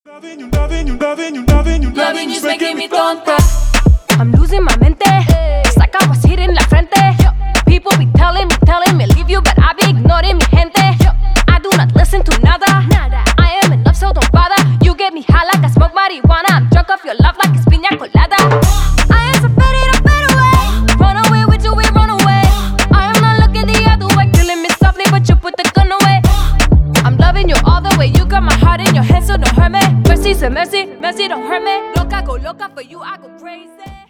Loving you's making me tonta. I'm losing my mente. It's like I was hit in la frente. People be telling me leave you, but I be ignoring mi gente. I do not listen to nada. I am in love, so don't bother. You get me high like I smoke marijuana. I'm drunk off your love like it's piña colada. I am so ready to fade away. Run away with you, we run away. I am not looking the other way. Killing me softly, but you put the gun away. I'm loving you all the way. You got my heart in your hands, so don't hurt me. Mercy, say mercy, mercy, don't hurt me. Loca, go loca for you, I go crazy.